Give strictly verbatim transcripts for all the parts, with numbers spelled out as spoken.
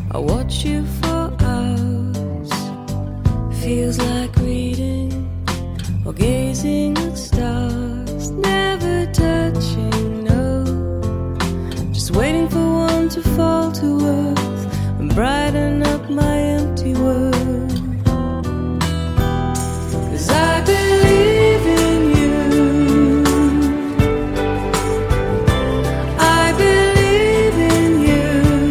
I watch you for hours. Feels like reading or gazing at stars, never touching, no. Just waiting for one to fall to earth and brighten up my empty world. 'Cause I believe in you, I believe in you.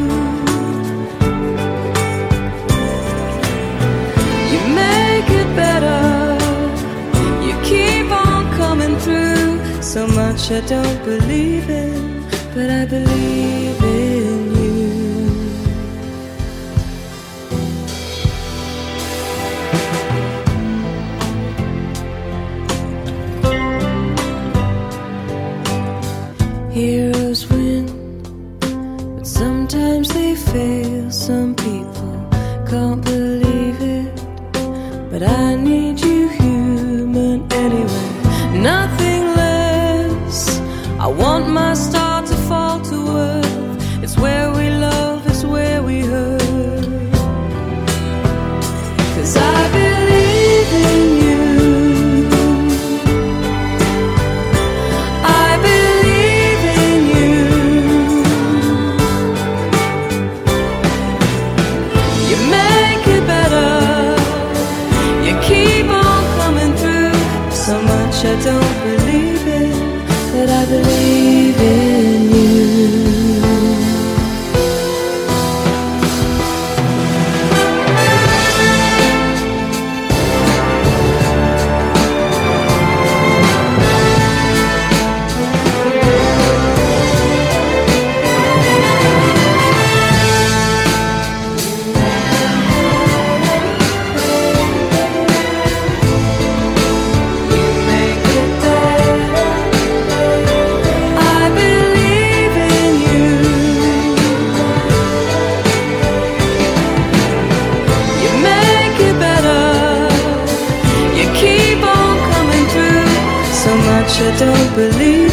You make it better, you keep on coming through. So much I don't believe in, but I believe in you. Heroes win, but sometimes they fail. Some people can't believe it, but I need you human anyway. Nothing less. I want my star to fall to earth. It's where we love, it's where we hurt. 'Cause I believe in you, I believe in you. You make it better, you keep on coming through. So much I don't believe in, but I believe in you. I don't believe